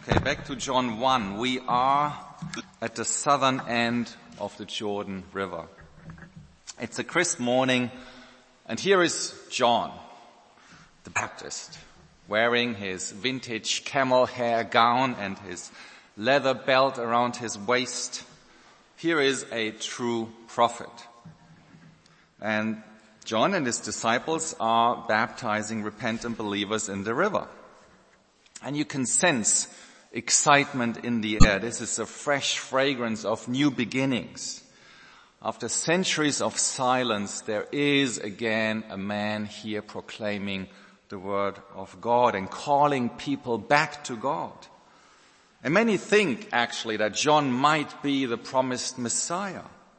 Okay, back to John 1. We are at the southern end of the Jordan River. It's a crisp morning, and here is John, the Baptist, wearing his vintage camel hair gown and his leather belt around his waist. Here is a true prophet. And John and his disciples are baptizing repentant believers in the river. And you can sense excitement in the air. This is a fresh fragrance of new beginnings. After centuries of silence, there is again a man here proclaiming the word of God and calling people back to God. And many think actually that John might be the promised Messiah.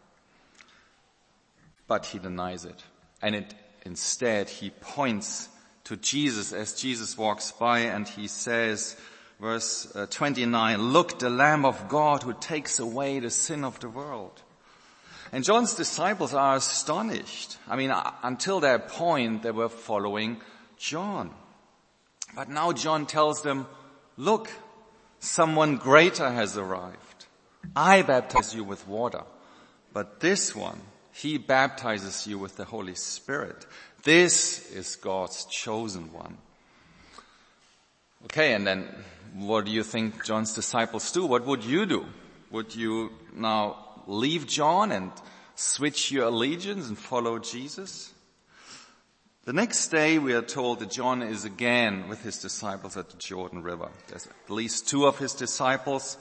But he denies it. And instead he points to Jesus as Jesus walks by, and he says, verse 29, "Look, the Lamb of God who takes away the sin of the world." And John's disciples are astonished. I mean, until that point, they were following John. But now John tells them, look, someone greater has arrived. I baptize you with water, but this one, he baptizes you with the Holy Spirit. This is God's chosen one. Okay, and then what do you think John's disciples do? What would you do? Would you now leave John and switch your allegiance and follow Jesus? The next day we are told that John is again with his disciples at the Jordan River. There's at least two of his disciples.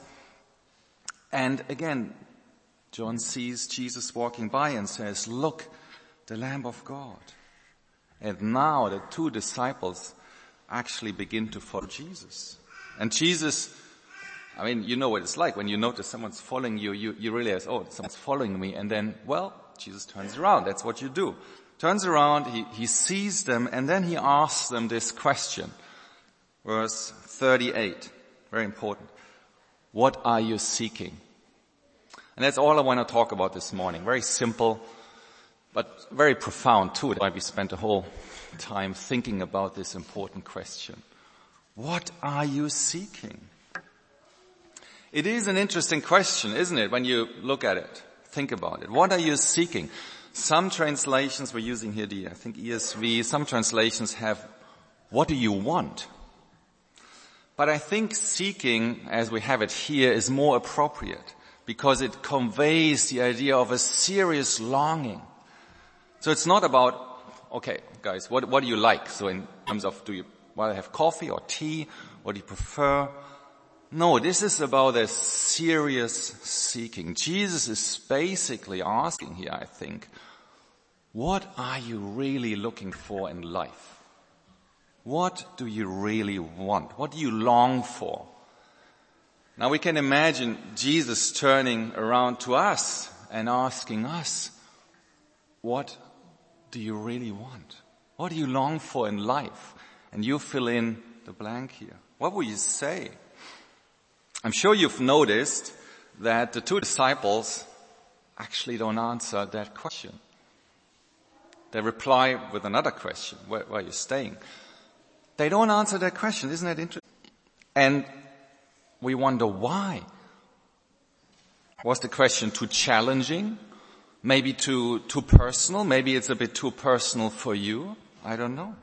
And again, John sees Jesus walking by and says, "Look, the Lamb of God." And now the two disciples actually begin to follow Jesus. And Jesus, I mean, you know what it's like when you notice someone's following you, you realize, oh, someone's following me. And then, well, Jesus turns around. That's what you do. Turns around, he sees them, and then he asks them this question. Verse 38, very important. What are you seeking? And that's all I want to talk about this morning. Very simple, but very profound too. That's why we spent the whole time thinking about this important question. What are you seeking? It is an interesting question, isn't it, when you look at it, think about it. What are you seeking? Some translations, we're using here I think ESV, some translations have, what do you want? But I think seeking, as we have it here, is more appropriate because it conveys the idea of a serious longing. So it's not about, okay, guys, what do you like? So in terms of, do you rather have coffee or tea? What do you prefer? No, this is about a serious seeking. Jesus is basically asking here, I think, what are you really looking for in life? What do you really want? What do you long for? Now we can imagine Jesus turning around to us and asking us, what do you really want? What do you long for in life? And you fill in the blank here. What will you say? I'm sure you've noticed that the two disciples actually don't answer that question. They reply with another question. Where are you staying? They don't answer that question. Isn't that interesting? And we wonder why. Was the question too challenging? Maybe too personal? Maybe it's a bit too personal for you? I don't know.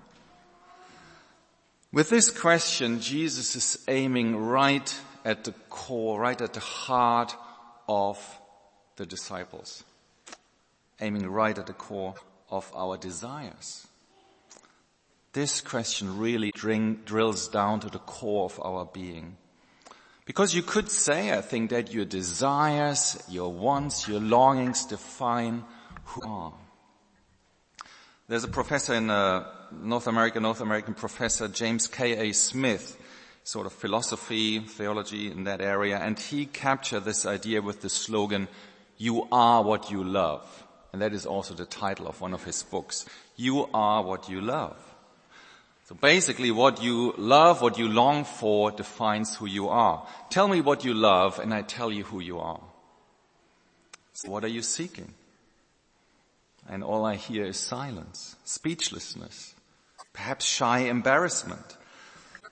With this question, Jesus is aiming right at the core, right at the heart of the disciples. Aiming right at the core of our desires. This question really drills down to the core of our being. Because you could say, I think, that your desires, your wants, your longings define who you are. There's a professor in North American professor, James K.A. Smith, sort of philosophy, theology in that area, and he captured this idea with the slogan, "You are what you love." And that is also the title of one of his books. You are what you love. So basically what you love, what you long for defines who you are. Tell me what you love and I tell you who you are. So what are you seeking? And all I hear is silence, speechlessness, perhaps shy embarrassment.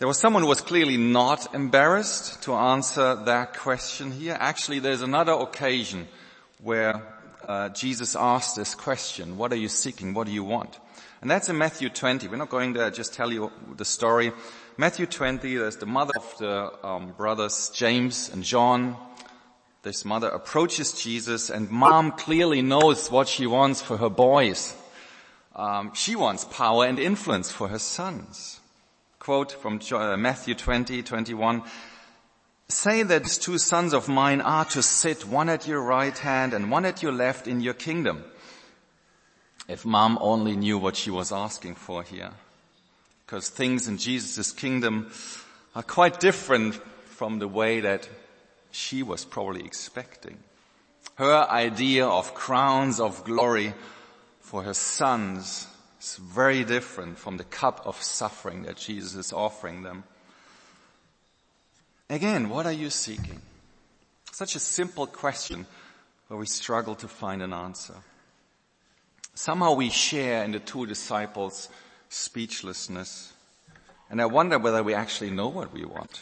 There was someone who was clearly not embarrassed to answer that question here. Actually, there's another occasion where Jesus asked this question, what are you seeking? What do you want? And that's in Matthew 20. We're not going there, just tell you the story. Matthew 20, there's the mother of the brothers James and John. This mother approaches Jesus, and mom clearly knows what she wants for her boys. She wants power and influence for her sons. Quote from Matthew 20:21. Say that these 2 sons of mine are to sit, one at your right hand and one at your left in your kingdom. If mom only knew what she was asking for here. Because things in Jesus' kingdom are quite different from the way that she was probably expecting. Her idea of crowns of glory for her sons is very different from the cup of suffering that Jesus is offering them. Again, what are you seeking? Such a simple question where we struggle to find an answer. Somehow we share in the 2 disciples' speechlessness, and I wonder whether we actually know what we want.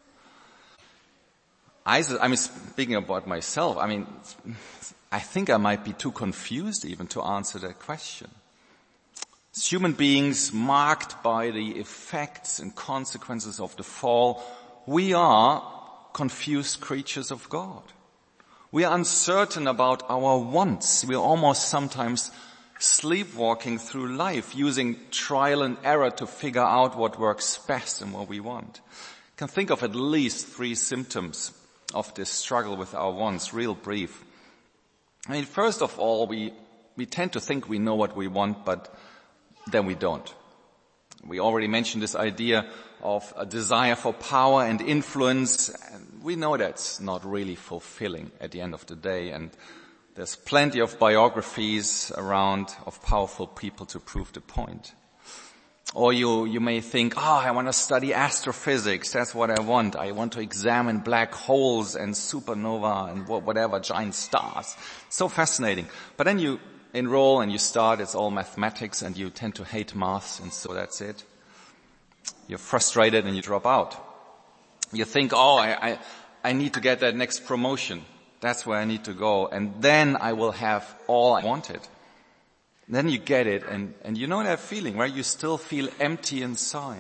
I'm speaking about myself. I think I might be too confused even to answer that question. As human beings marked by the effects and consequences of the fall, we are confused creatures of God. We are uncertain about our wants. We are almost sometimes sleepwalking through life, using trial and error to figure out what works best and what we want. You can think of at least 3 symptoms of this struggle with our wants, real brief. First of all, we tend to think we know what we want, but then we don't. We already mentioned this idea of a desire for power and influence, and we know that's not really fulfilling at the end of the day, and there's plenty of biographies around of powerful people to prove the point. Or you may think, I want to study astrophysics, that's what I want. I want to examine black holes and supernova and whatever, giant stars. So fascinating. But then you enroll and you start, it's all mathematics, and you tend to hate maths, and so that's it. You're frustrated and you drop out. You think, I need to get that next promotion. That's where I need to go. And then I will have all I wanted. Then you get it, and you know that feeling, right? You still feel empty inside.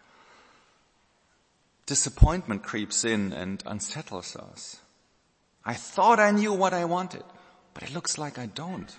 Disappointment creeps in and unsettles us. I thought I knew what I wanted, but it looks like I don't.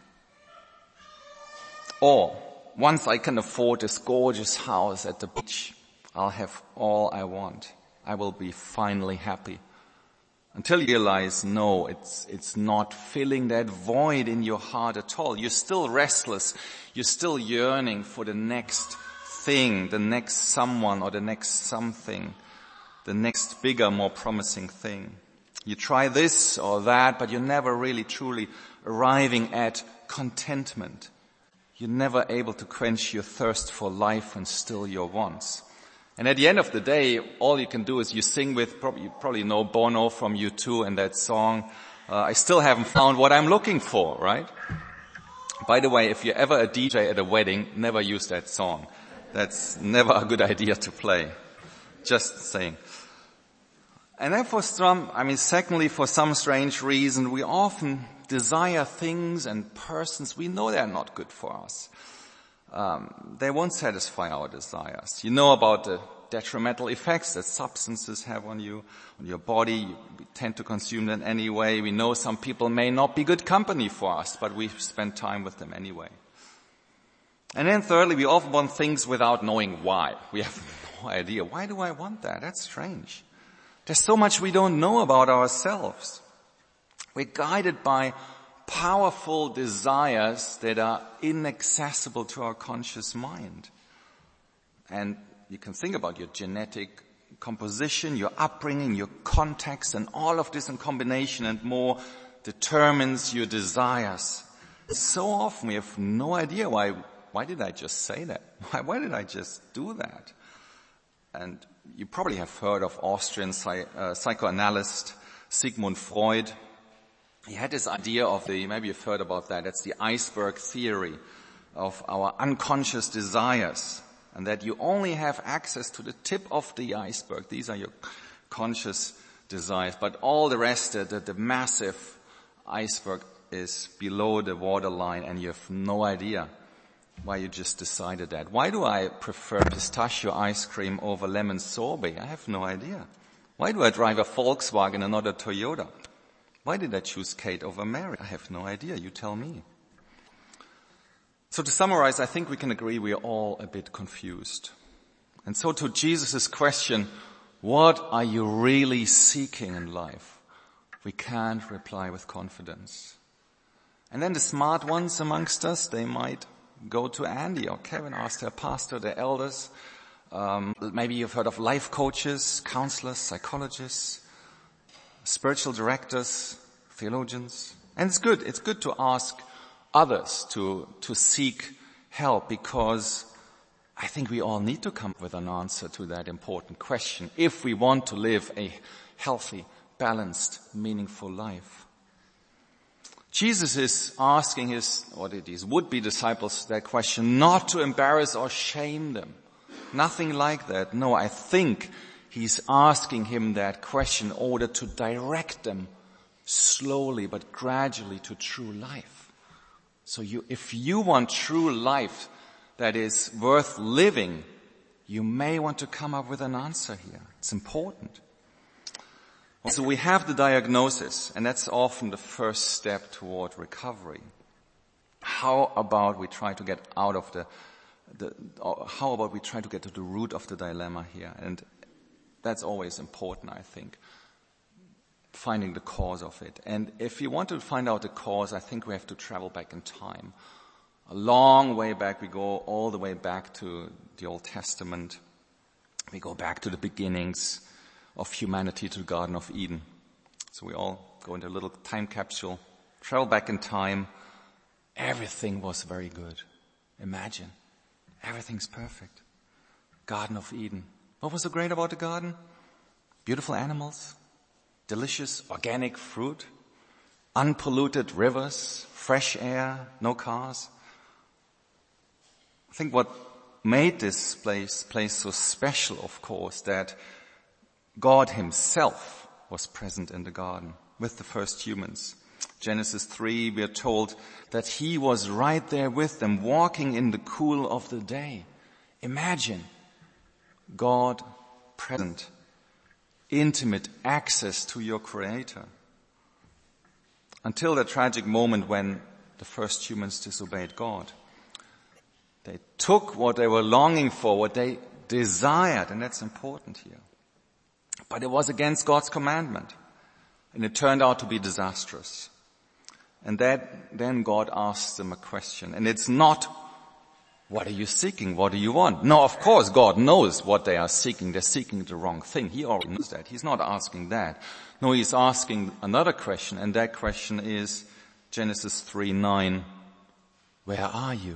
Or, once I can afford this gorgeous house at the beach, I'll have all I want. I will be finally happy. Until you realize, no, it's not filling that void in your heart at all. You're still restless. You're still yearning for the next thing, the next someone or the next something, the next bigger, more promising thing. You try this or that, but you're never really truly arriving at contentment. You're never able to quench your thirst for life and still your wants. And at the end of the day, all you can do is you sing with, you probably know Bono from U2 and that song, I still haven't found what I'm looking for, right? By the way, if you're ever a DJ at a wedding, never use that song. That's never a good idea to play. Just saying. And then secondly, for some strange reason, we often desire things and persons we know they're not good for us. They won't satisfy our desires. You know about the detrimental effects that substances have on you, on your body. We tend to consume them anyway. We know some people may not be good company for us, but we spend time with them anyway. And then thirdly, we often want things without knowing why. We have no idea. Why do I want that? That's strange. There's so much we don't know about ourselves. We're guided by powerful desires that are inaccessible to our conscious mind. And you can think about your genetic composition, your upbringing, your context, and all of this in combination and more determines your desires. So often we have no idea why did I just say that? Why did I just do that? And you probably have heard of Austrian psychoanalyst Sigmund Freud. He had this idea of maybe you've heard about that, that's the iceberg theory of our unconscious desires. and that you only have access to the tip of the iceberg. These are your conscious desires, but all the rest, the massive iceberg is below the waterline, and you have no idea why you just decided that. Why do I prefer pistachio ice cream over lemon sorbet? I have no idea. Why do I drive a Volkswagen and not a Toyota? Why did I choose Kate over Mary? I have no idea. You tell me. So to summarize, I think we can agree we are all a bit confused. And so to Jesus' question, what are you really seeking in life? We can't reply with confidence. And then the smart ones amongst us, they might go to Andy or Kevin, ask their pastor, their elders. Maybe you've heard of life coaches, counselors, psychologists, spiritual directors, theologians. And it's good. It's good to ask others to seek help, because I think we all need to come up with an answer to that important question if we want to live a healthy, balanced, meaningful life. Jesus is asking his would-be disciples that question not to embarrass or shame them. Nothing like that. No, I think he's asking him that question in order to direct them slowly but gradually to true life. So if you want true life that is worth living, you may want to come up with an answer here. It's important. So we have the diagnosis, and that's often the first step toward recovery. How about we try to get out of how about we try to get to the root of the dilemma here? And that's always important, I think, finding the cause of it. And if you want to find out the cause, I think we have to travel back in time. A long way back, we go all the way back to the Old Testament. We go back to the beginnings of humanity, to the Garden of Eden. So we all go into a little time capsule, travel back in time. Everything was very good. Imagine. Everything's perfect. Garden of Eden. What was so great about the garden? Beautiful animals, delicious organic fruit, unpolluted rivers, fresh air, no cars. I think what made this place so special, of course, that God himself was present in the garden with the first humans. Genesis 3, we are told that he was right there with them, walking in the cool of the day. Imagine God present, intimate access to your Creator. Until the tragic moment when the first humans disobeyed God. They took what they were longing for, what they desired, and that's important here. But it was against God's commandment, and it turned out to be disastrous. And then God asks them a question, and it's not, what are you seeking? What do you want? No, of course, God knows what they are seeking. They're seeking the wrong thing. He already knows that. He's not asking that. No, he's asking another question, and that question is Genesis 3:9. Where are you?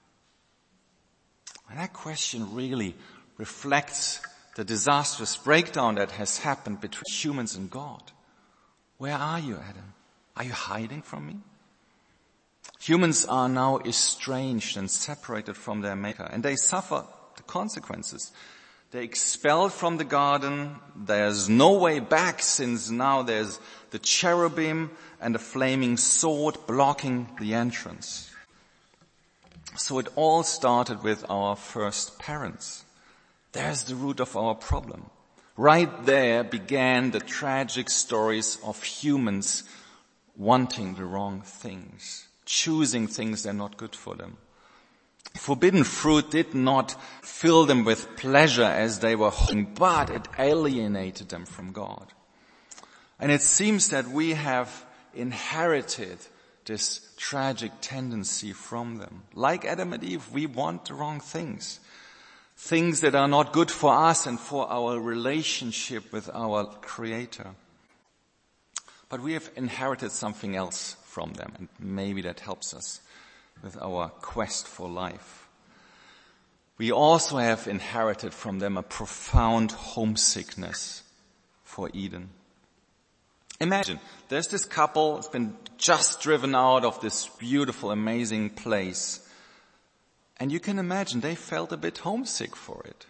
And that question really reflects the disastrous breakdown that has happened between humans and God. Where are you, Adam? Are you hiding from me? Humans are now estranged and separated from their Maker, and they suffer the consequences. They're expelled from the garden. There's no way back, since now there's the cherubim and the flaming sword blocking the entrance. So it all started with our first parents. There's the root of our problem. Right there began the tragic stories of humans wanting the wrong things, choosing things that are not good for them. Forbidden fruit did not fill them with pleasure as they were hoping, but it alienated them from God. And it seems that we have inherited this tragic tendency from them. Like Adam and Eve, we want the wrong things. Things that are not good for us and for our relationship with our Creator. But we have inherited something else from them, and maybe that helps us with our quest for life. We also have inherited from them a profound homesickness for Eden. Imagine, there's this couple, it's been just driven out of this beautiful, amazing place. And you can imagine they felt a bit homesick for it,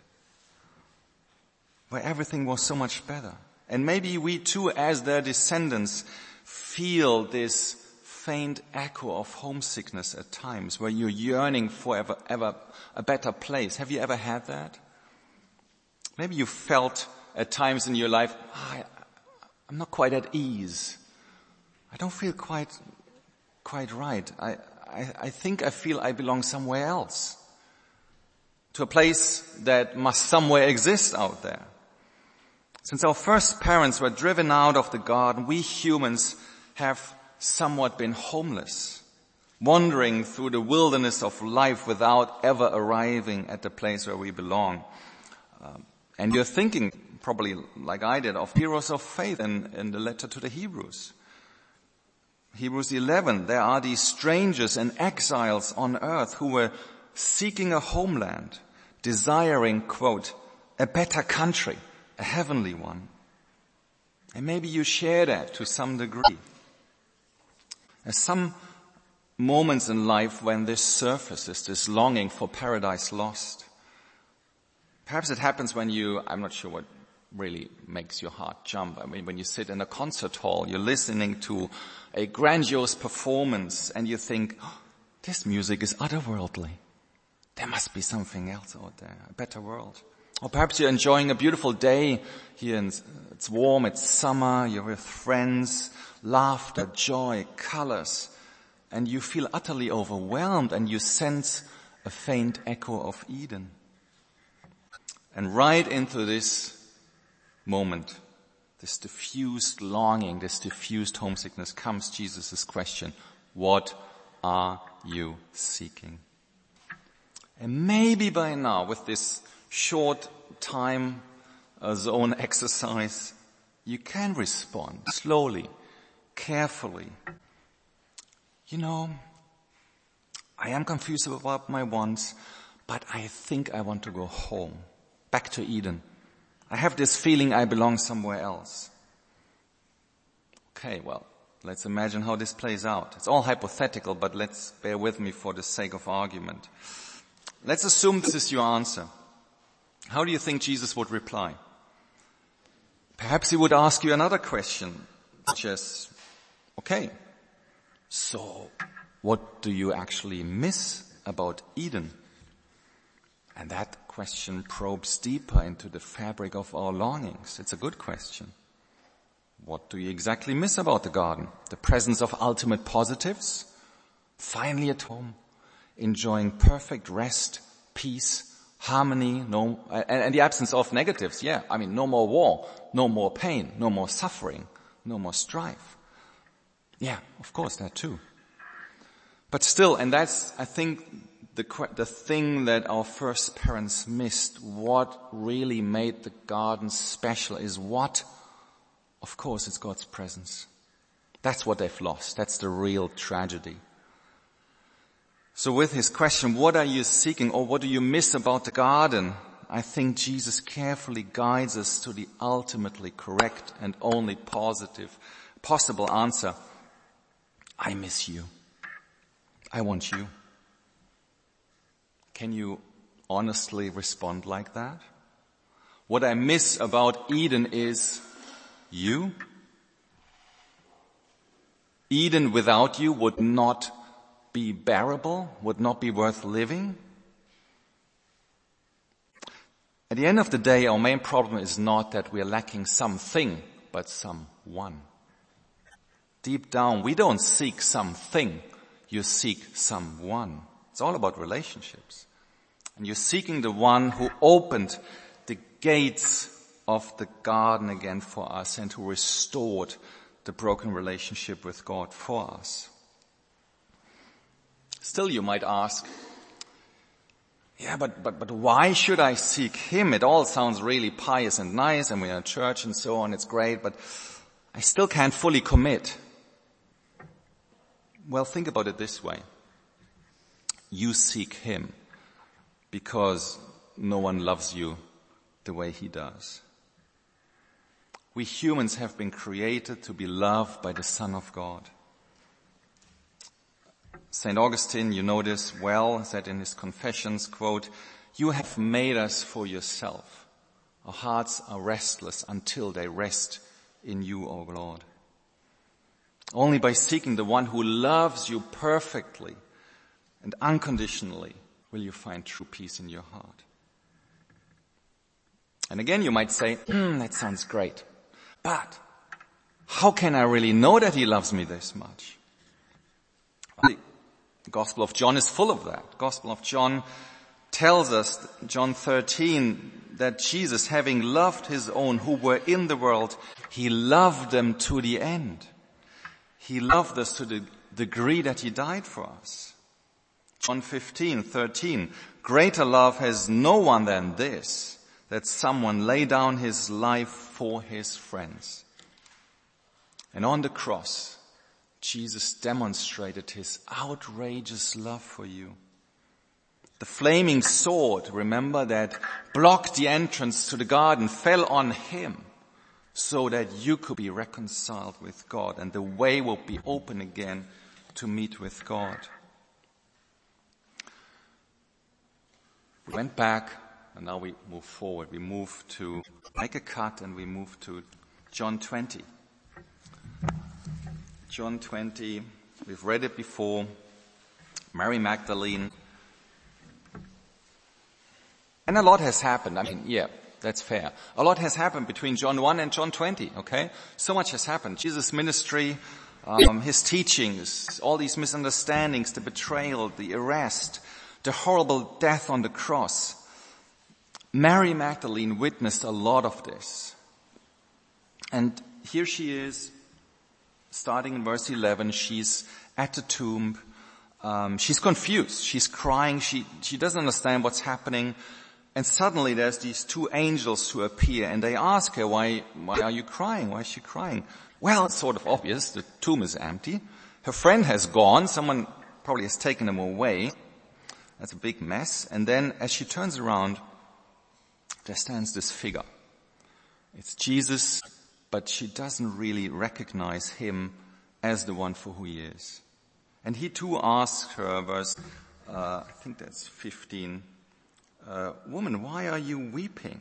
where everything was so much better. And maybe we too, as their descendants, feel this faint echo of homesickness at times, where you're yearning for ever a better place. Have you ever had that? Maybe you felt at times in your life, I'm not quite at ease. I don't feel quite right. I think I feel I belong somewhere else, to a place that must somewhere exist out there. Since our first parents were driven out of the garden, we humans have somewhat been homeless, wandering through the wilderness of life without ever arriving at the place where we belong. And you're thinking, probably like I did, of heroes of faith in the letter to the Hebrews. Hebrews 11, there are these strangers and exiles on earth who were seeking a homeland, desiring, quote, a better country, a heavenly one. And maybe you share that to some degree. There's some moments in life when this surfaces, this longing for paradise lost. Perhaps it happens when I'm not sure what really makes your heart jump. I mean, when you sit in a concert hall, you're listening to a grandiose performance and you think, this music is otherworldly. There must be something else out there, a better world. Or perhaps you're enjoying a beautiful day here and it's warm, it's summer, you're with friends, laughter, joy, colors, and you feel utterly overwhelmed and you sense a faint echo of Eden. And right into this moment, this diffused longing, this diffused homesickness comes Jesus' question, what are you seeking? And maybe by now, with this short time zone exercise, you can respond slowly, carefully. I am confused about my wants, but I think I want to go home, back to Eden. I have this feeling I belong somewhere else. Okay, well, let's imagine how this plays out. It's all hypothetical, but let's bear with me for the sake of argument. Let's assume this is your answer. How do you think Jesus would reply? Perhaps he would ask you another question, such as, okay, so what do you actually miss about Eden? And that question probes deeper into the fabric of our longings. It's a good question. What do you exactly miss about the garden? The presence of ultimate positives? Finally at home, enjoying perfect rest, peace, harmony, and the absence of negatives. Yeah, I mean, no more war, no more pain, no more suffering, no more strife. Yeah, of course, that too. But still, and that's, I think, the thing that our first parents missed, what really made the garden special is what? Of course, it's God's presence. That's what they've lost. That's the real tragedy. So with his question, what are you seeking or what do you miss about the garden? I think Jesus carefully guides us to the ultimately correct and only possible answer. I miss you. I want you. Can you honestly respond like that? What I miss about Eden is you. Eden without you would not be bearable, would not be worth living. At the end of the day, our main problem is not that we are lacking something, but someone. Deep down, we don't seek something, you seek someone. It's all about relationships. And you're seeking the one who opened the gates of the garden again for us and who restored the broken relationship with God for us. Still, you might ask, yeah, but why should I seek him? It all sounds really pious and nice, and we're in a church and so on, it's great, but I still can't fully commit. Well, think about it this way. You seek him because no one loves you the way he does. We humans have been created to be loved by the Son of God. St. Augustine, you know this well, said in his Confessions, quote, "You have made us for yourself. Our hearts are restless until they rest in you, O Lord." Only by seeking the one who loves you perfectly and unconditionally will you find true peace in your heart. And again, you might say, that sounds great, but how can I really know that he loves me this much? The Gospel of John is full of that. The Gospel of John tells us, John 13, that Jesus, having loved his own who were in the world, he loved them to the end. He loved us to the degree that he died for us. John 15:13, greater love has no one than this, that someone lay down his life for his friends. And on the cross, Jesus demonstrated his outrageous love for you. The flaming sword, remember, that blocked the entrance to the garden fell on him so that you could be reconciled with God and the way will be open again to meet with God. We went back and now we move forward. We move to make a cut and we move to John 20. John 20, we've read it before. Mary Magdalene. And a lot has happened. I mean, yeah, that's fair. A lot has happened between John 1 and John 20, okay? So much has happened. Jesus' ministry, his teachings, all these misunderstandings, the betrayal, the arrest, the horrible death on the cross. Mary Magdalene witnessed a lot of this. And here she is, starting in verse 11, she's at the tomb. She's confused. She's crying. She doesn't understand what's happening. And suddenly there's these two angels who appear and they ask her, why are you crying? Why is she crying? Well, it's sort of obvious. The tomb is empty. Her friend has gone. Someone probably has taken him away. That's a big mess. And then as she turns around, there stands this figure. It's Jesus, but she doesn't really recognize him as the one for who he is. And he too asks her, verse, I think that's 15, woman, why are you weeping?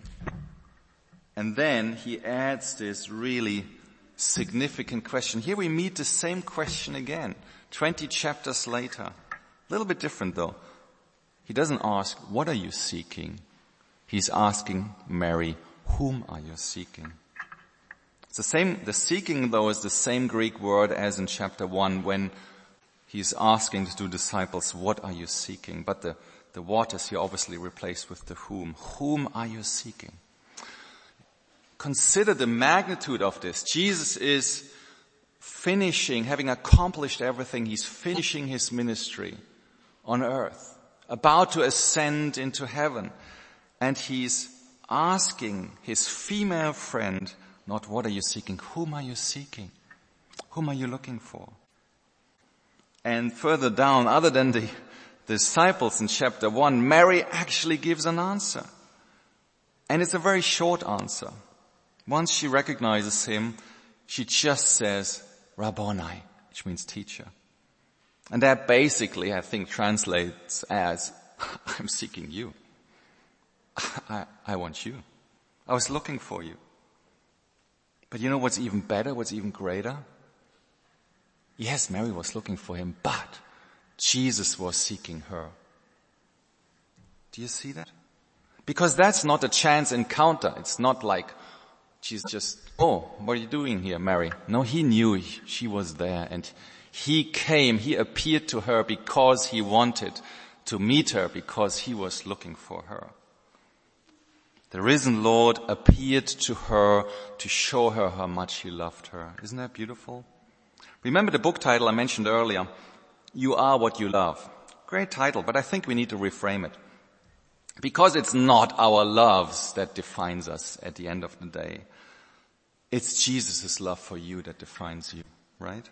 And then he adds this really significant question. Here we meet the same question again, 20 chapters later. A little bit different though. He doesn't ask, what are you seeking? He's asking Mary, whom are you seeking? It's the same, the seeking though is the same Greek word as in chapter 1 when he's asking the two disciples, what are you seeking? But the what is here obviously replaced with the whom. Whom are you seeking? Consider the magnitude of this. Jesus is finishing, having accomplished everything, he's finishing his ministry on earth, about to ascend into heaven. And he's asking his female friend, not what are you seeking, whom are you seeking? Whom are you looking for? And further down, other than the disciples in chapter 1, Mary actually gives an answer. And it's a very short answer. Once she recognizes him, she just says, Rabboni, which means teacher. And that basically, I think, translates as, I'm seeking you. I want you. I was looking for you. But you know what's even better, what's even greater? Yes, Mary was looking for him, but Jesus was seeking her. Do you see that? Because that's not a chance encounter. It's not like she's just, oh, what are you doing here, Mary? No, he knew she was there and he came, he appeared to her because he wanted to meet her, because he was looking for her. The risen Lord appeared to her to show her how much he loved her. Isn't that beautiful? Remember the book title I mentioned earlier, You Are What You Love. Great title, but I think we need to reframe it. Because it's not our loves that defines us at the end of the day. It's Jesus' love for you that defines you, right?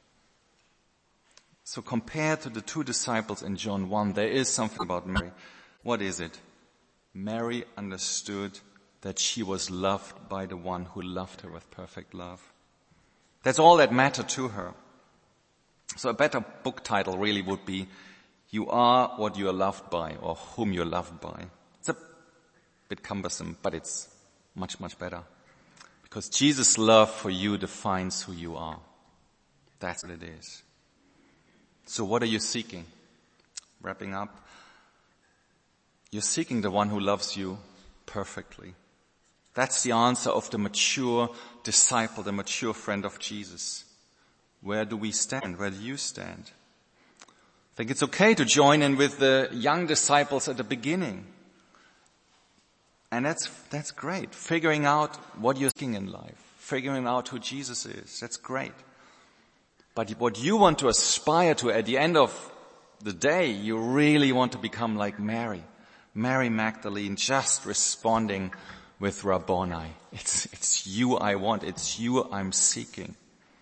So compared to the two disciples in John 1, there is something about Mary. What is it? Mary understood that she was loved by the one who loved her with perfect love. That's all that mattered to her. So a better book title really would be, You Are What You Are Loved By, or Whom You're Loved By. It's a bit cumbersome, but it's much, much better. Because Jesus' love for you defines who you are. That's what it is. So what are you seeking? Wrapping up. You're seeking the one who loves you perfectly. That's the answer of the mature disciple, the mature friend of Jesus. Where do we stand? Where do you stand? I think it's okay to join in with the young disciples at the beginning. And that's great. Figuring out what you're seeking in life. Figuring out who Jesus is. That's great. But what you want to aspire to at the end of the day, you really want to become like Mary. Mary Magdalene, just responding with Rabboni. It's you I want. It's you I'm seeking.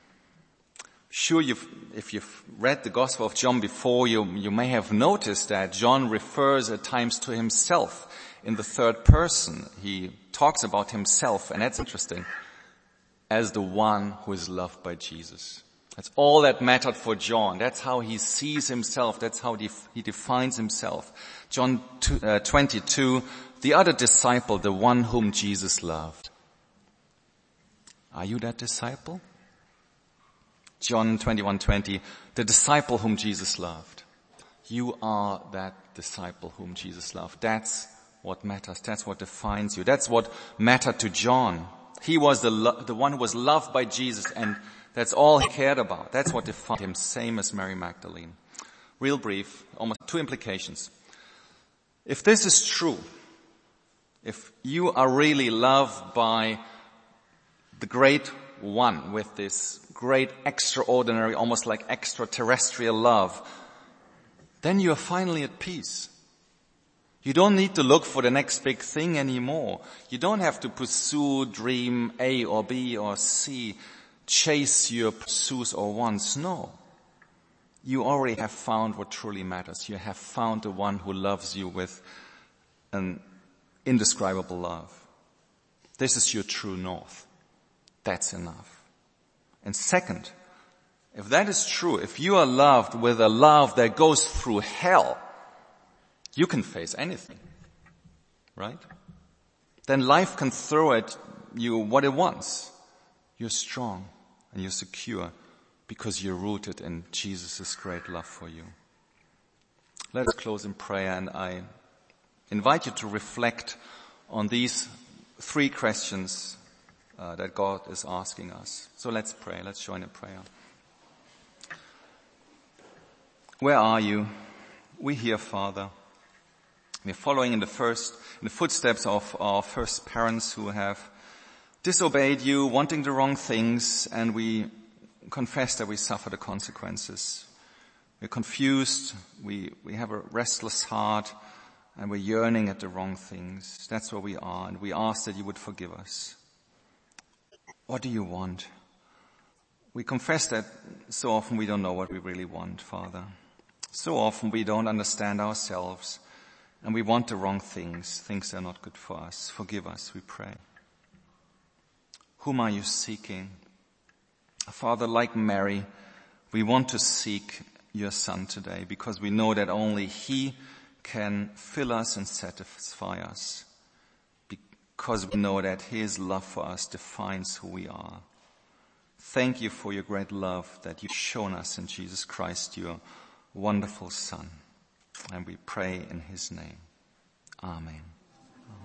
Sure, if you've read the Gospel of John before, you may have noticed that John refers at times to himself in the third person. He talks about himself, and that's interesting, as the one who is loved by Jesus. That's all that mattered for John. That's how he sees himself. That's how he defines himself. John 22, the other disciple, the one whom Jesus loved. Are you that disciple? John 21:20, the disciple whom Jesus loved. You are that disciple whom Jesus loved. That's what matters. That's what defines you. That's what mattered to John. He was the one who was loved by Jesus, and that's all he cared about. That's what defined him, same as Mary Magdalene. Real brief, almost 2 implications. If this is true, if you are really loved by the great one with this great extraordinary, almost like extraterrestrial love, then you are finally at peace. You don't need to look for the next big thing anymore. You don't have to pursue dream A or B or C, chase your pursuits or wants. No. You already have found what truly matters. You have found the one who loves you with an indescribable love. This is your true north. That's enough. And second, if that is true, if you are loved with a love that goes through hell, you can face anything, right? Then life can throw at you what it wants. You're strong and you're secure because you're rooted in Jesus' great love for you. Let's close in prayer, and I invite you to reflect on these 3 questions that God is asking us. So let's pray. Let's join in prayer. Where are you? We're here, Father. We're following in the footsteps of our first parents who have disobeyed you, wanting the wrong things, and we confess that we suffer the consequences. We're confused, we have a restless heart, and we're yearning at the wrong things. That's where we are, and we ask that you would forgive us. What do you want? We confess that so often we don't know what we really want, Father. So often we don't understand ourselves, and we want the wrong things that are not good for us. Forgive us, we pray. Whom are you seeking? Father, like Mary, we want to seek your Son today because we know that only he can fill us and satisfy us, because we know that his love for us defines who we are. Thank you for your great love that you've shown us in Jesus Christ, your wonderful Son. And we pray in his name. Amen.